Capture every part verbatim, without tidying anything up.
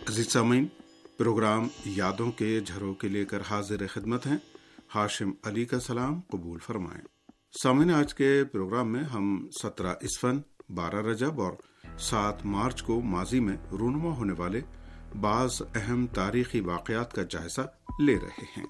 अजीज सामीन, प्रोग्राम यादों के झरोखे लेकर हाजिर खिदमत हैं। हाशिम अली का सलाम कबूल फरमाएं। सामीन, आज के प्रोग्राम में हम सत्रह इसफन, बारह रजब और सात मार्च को माजी में रूनुमा होने वाले बाज़ अहम तारीखी वाक़यात का जायजा ले रहे हैं।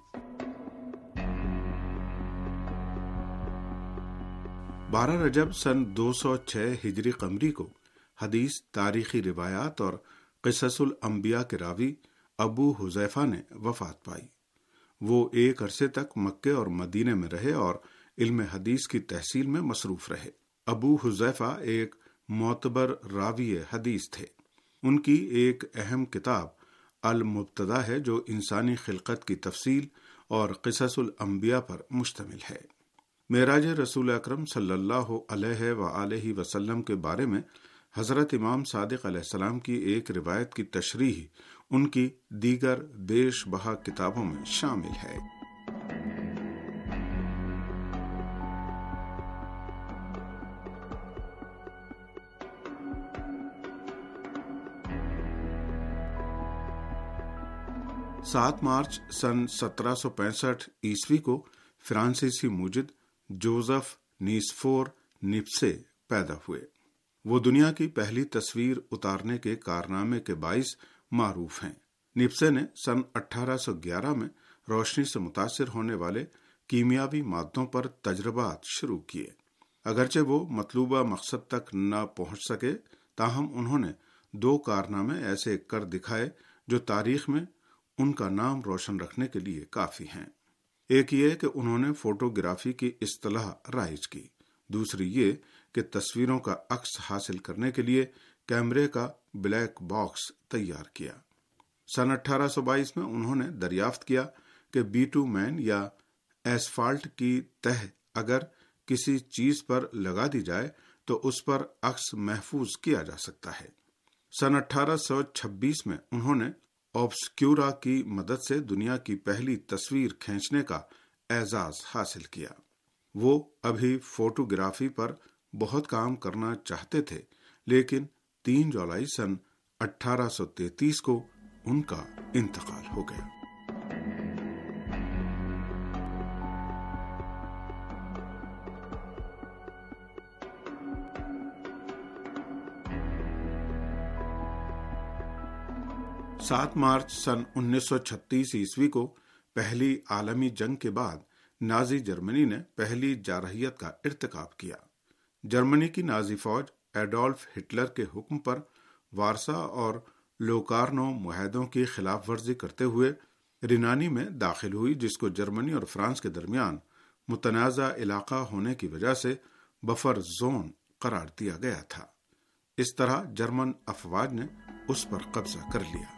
बारह रजब सन दो सौ छह हिजरी कमरी को हदीस, तारीखी रिवायात और क़िससुल अंबिया के रावी अबू हुज़ैफा ने वफात पाई। वो एक अरसे तक मक्के और मदीने में रहे और इल्म हदीस की तहसील में मसरूफ रहे। अबू हुज़ैफा एक मोतबर रावी हदीस थे। उनकी एक अहम किताब अल मुब्तदा है जो इंसानी खिलकत की तफसील और क़िससुल अंबिया पर मुश्तमिल है। मेराज रसूल अकरम सल्लल्लाहु अलैहि व आलिहि वसल्लम के बारे में हज़रत इमाम सादिक अलैहिस्सलाम की एक रिवायत की तशरीह उनकी दीगर बेशबहा किताबों में शामिल है। सात मार्च सन सत्रह सौ पैंसठ ईस्वी को फ्रांसीसी मुजिद जोसेफ नीस्फोर निप्से पैदा हुए। वो दुनिया की पहली तस्वीर उतारने के कारनामे के बाइस मारूफ हैं। निप्से ने सन अठारह सौ ग्यारह में रोशनी से मुतासिर होने वाले कीमियावी मादों पर तजर्बात शुरू किए। अगरचे वो मतलूबा मकसद तक न पहुंच सके, ताहम उन्होंने दो कारनामे ऐसे कर दिखाए जो तारीख में उनका नाम रोशन रखने के लिए काफी हैं। एक ये कि उन्होंने फोटोग्राफी की इस्तिलाह राइज की। दूसरी ये कि तस्वीरों का अक्स हासिल करने के लिए कैमरे का ब्लैक बॉक्स तैयार किया। सन अठारह सौ बाईस में उन्होंने दरियाफ्त किया कि बीटूमैन या एसफाल्ट की तह अगर किसी चीज पर लगा दी जाए तो उस पर अक्स महफूज किया जा सकता है। सन अठारह सौ छब्बीस में उन्होंने ऑब्सक्यूरा की मदद से दुनिया की पहली तस्वीर खींचने का एजाज हासिल किया। वो अभी फोटोग्राफी पर बहुत काम करना चाहते थे, लेकिन तीन जुलाई सन अठारह सौ तैंतीस को उनका इंतकाल हो गया। सात मार्च सन उन्नीस सौ छत्तीस ईस्वी को पहली आलमी जंग के बाद नाजी जर्मनी ने पहली जारहियत का इर्तिकाब किया। जर्मनी की नाजी फौज एडोल्फ हिटलर के हुक्म पर वारसा और लोकार्नो मुआहदों की खिलाफ वर्जी करते हुए रिनानी में दाखिल हुई, जिसको जर्मनी और फ्रांस के दरमियान मुतनाज़ा इलाका होने की वजह से बफर जोन करार दिया गया था। इस तरह जर्मन अफवाज ने उस पर कब्जा कर लिया।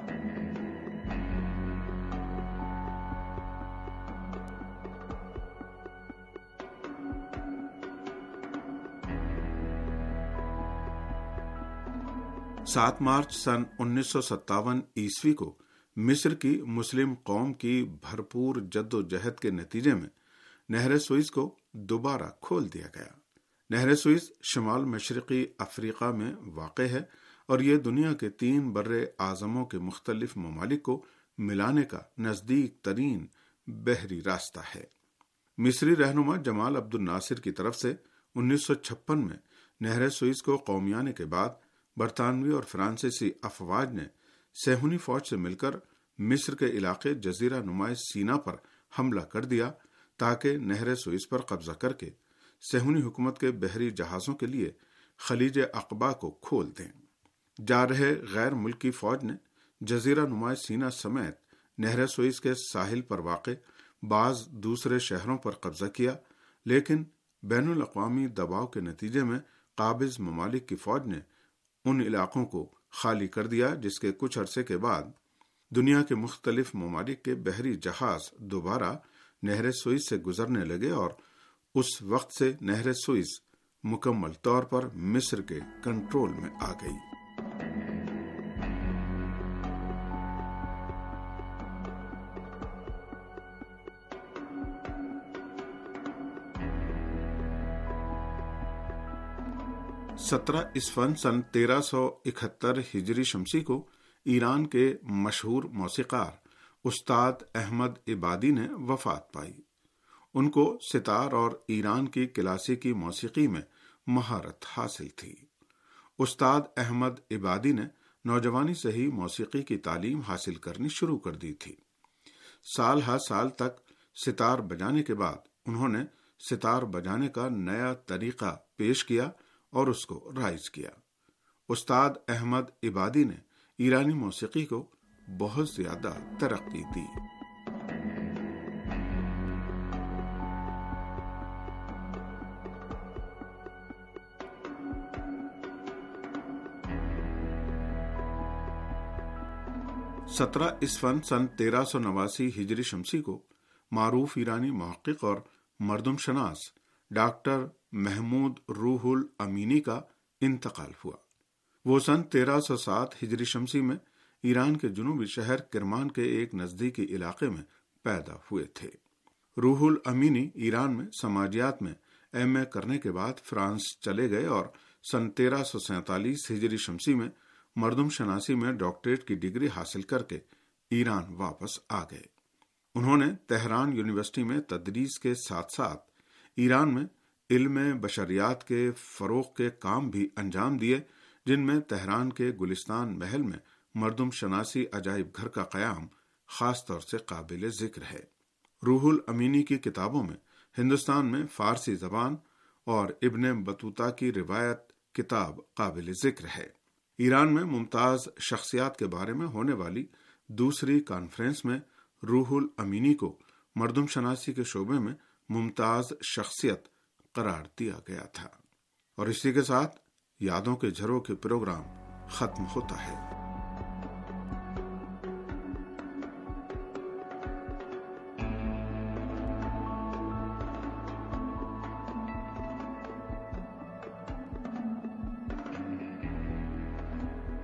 सात मार्च सन उन्नीस सौ सत्तावन ईस्वी को मिस्र की मुस्लिम कौम की भरपूर जद्दोजहद के नतीजे में नहर सुइस को दोबारा खोल दिया गया। नहर सुइस शमाल मशरकी अफ्रीका में वाक़ है और ये दुनिया के तीन बर्रे आज़मों के मुख्तलिफ ममालिक को मिलाने का नज़दीक तरीन बहरी रास्ता है। मिस्री रहनुमा जमाल अब्दुल नासिर की तरफ से उन्नीस सौ छप्पन में नहर सुइस को कौमियाने के बाद बरतानवी और फ्रांसीसी अफवाज ने सेहूनी फौज से मिलकर मिस्र के इलाके जजीरा नुमाए सीना पर हमला कर दिया ताकि नहर सुइस पर कब्जा करके सेहूनी हुकूमत के बहरी जहाज़ों के लिए खलीज अक़बा को खोल दें। जा रहे गैर मुल्की फौज ने जजीरा नुमाए सीना समेत नहर सुइस के साहिल पर वाक़े बाज़ दूसरे शहरों पर कब्जा किया, लेकिन बैनुल अक़वामी दबाव के नतीजे में काबिज ममालिक की फौज ने उन इलाकों को खाली कर दिया, जिसके कुछ अरसे के बाद दुनिया के मुख्तलिफ ममालिक के बहरी जहाज दोबारा नहर सुइस से गुजरने लगे और उस वक्त से नहर सुइस मुकम्मल तौर पर मिस्र के कंट्रोल में आ गई। सत्रह इसफन सन तेरह सौ इकहत्तर हिजरी शमसी को ایران کے مشہور موسیقار استاد احمد عبادی نے وفات پائی۔ ان کو ستار اور ایران کی کلاسیکی موسیقی میں مہارت حاصل تھی۔ استاد احمد عبادی نے نوجوانی سے ہی موسیقی کی تعلیم حاصل کرنی شروع کر دی تھی۔ سال ہر سال تک ستار بجانے کے بعد انہوں نے ستار بجانے کا نیا طریقہ پیش کیا اور اس کو رائج کیا۔ استاد احمد عبادی نے ایرانی موسیقی کو بہت زیادہ ترقی دی۔ سترہ اسفن سن تیرہ سو نواسی ہجری شمسی کو معروف ایرانی محقق اور مردم شناس ڈاکٹر محمود روح الامینی کا انتقال ہوا۔ وہ سن تیرہ سو سات ہجری شمسی میں ایران کے جنوبی شہر کرمان کے ایک نزدیکی علاقے میں پیدا ہوئے تھے۔ روح الامینی ایران میں سماجیات میں ایم اے کرنے کے بعد فرانس چلے گئے اور سن تیرہ سو سینتالیس ہجری شمسی میں مردم شناسی میں ڈاکٹریٹ کی ڈگری حاصل کر کے ایران واپس آ گئے۔ انہوں نے تہران یونیورسٹی میں تدریس کے ساتھ ساتھ ایران میں علم بشریات کے فروغ کے کام بھی انجام دیے، جن میں تہران کے گلستان محل میں مردم شناسی عجائب گھر کا قیام خاص طور سے قابل ذکر ہے۔ روح الامینی کی کتابوں میں ہندوستان میں فارسی زبان اور ابن بطوطہ کی روایت کتاب قابل ذکر ہے۔ ایران میں ممتاز شخصیات کے بارے میں ہونے والی دوسری کانفرنس میں روح الامینی کو مردم شناسی کے شعبے میں ممتاز شخصیت قرار دیا گیا تھا۔ اور اسی کے ساتھ یادوں کے جھروں کے پروگرام ختم ہوتا ہے۔